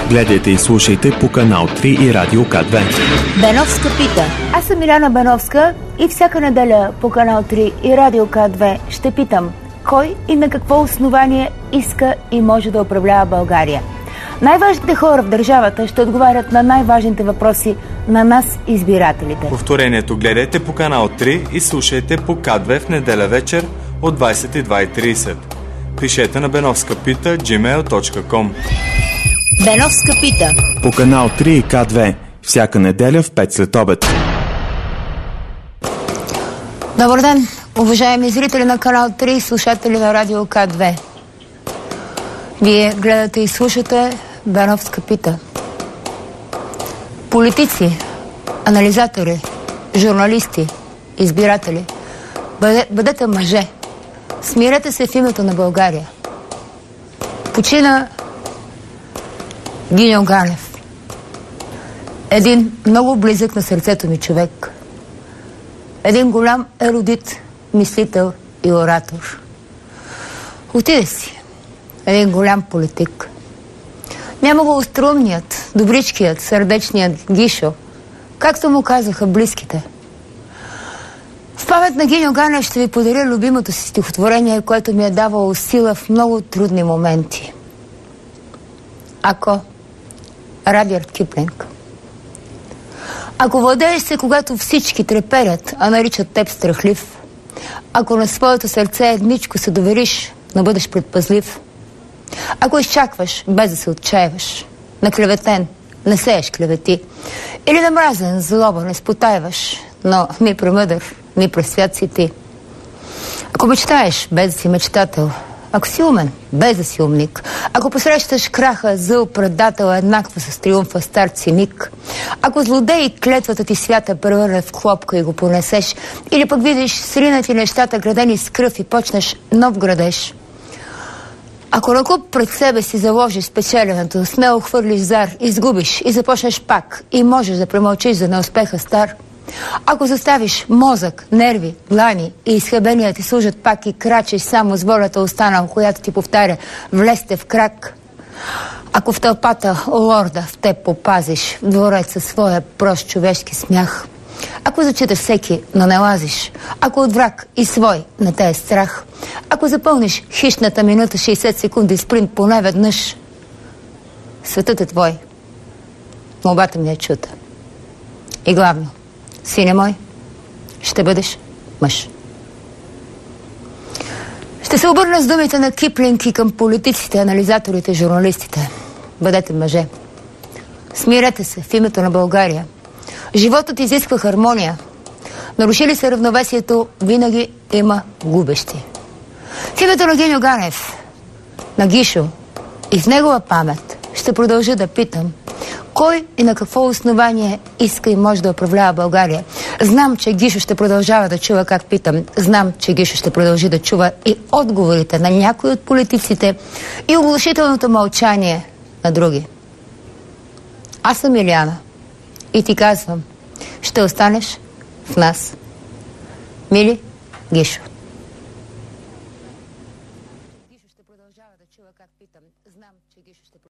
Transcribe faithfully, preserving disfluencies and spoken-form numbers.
Гледайте и слушайте по канал три и Радио К две. Беновска пита. Аз съм Миляна Беновска и всяка неделя по канал три и Радио К две ще питам кой и на какво основание иска и може да управлява България. Най-важните хора в държавата ще отговарят на най-важните въпроси на нас, избирателите. Повторението гледайте по канал три и слушайте по К две в неделя вечер от двадесет и две и тридесет. Пишете на беновска пита джимейл точка ком. Беновска пита. По канал три и К две. Всяка неделя в пет след обед. Добър ден, уважаеми зрители на канал три и слушатели на Радио К две. Вие гледате и слушате Беновска пита. Политици, анализатори, журналисти, избиратели, бъде, бъдете мъже. Смирете се в името на България. Почина Гиньо Ганев. Един много близък на сърцето ми човек. Един голям ерудит, мислител и оратор. Отиде си. Един голям политик. Няма го острумният, добричкият, сърдечният Гишо, както му казаха близките. В памет на Гиньо Ганев ще ви подаря любимото си стихотворение, което ми е давало сила в много трудни моменти. Ако Радярд Киплинг. Ако владееш се, когато всички треперят, а наричат теб страхлив, ако на своето сърце едничко се довериш, но бъдеш предпазлив, ако изчакваш, без да се отчаиваш, наклеветен, не сееш клевети, или намразен, злоба не спотайваш, но ми премъдър, ми пресвят си ти. Ако мечтаеш, без да си мечтател, ако си умен, без да си умник, ако посрещаш краха, зъл, предател, еднаква с триумфа стар циник, ако злодей и клетвата ти свята превърне в хлопка и го понесеш, или пък видиш сринати нещата, градени с кръв и почнеш нов градеж, ако на куп пред себе си заложиш спечеленето, смело хвърлиш зар, изгубиш и започнеш пак и можеш да премълчиш за неуспеха стар, ако заставиш мозък, нерви, длани и изхъбения ти служат пак и крачиш само с волята останал, която ти повтаря влезте в крак, ако в тълпата лорда в теб попазиш в дворец със своя прост човешки смях, ако зачиташ всеки, но не лазиш, ако от враг и свой не те е страх, ако запълниш хищната минута шейсет секунди спринт поне веднъж, светът е твой. Молбата ми е чута. И главно, сине мой, ще бъдеш мъж. Ще се обърна с думите на Киплинг и към политиците, анализаторите, журналистите. Бъдете мъже. Смирете се в името на България. Животът изисква хармония. Нарушили се равновесието, винаги има губещи. В името на Гиньо Ганев, на Гишо и в негова памет ще продължа да питам кой и на какво основание иска и може да управлява България. Знам, че Гишо ще продължава да чува как питам. Знам, че Гишо ще продължи да чува и отговорите на някои от политиците и оглушителното мълчание на други. Аз съм Миляна и ти казвам, ще останеш в нас. Мили Гишо.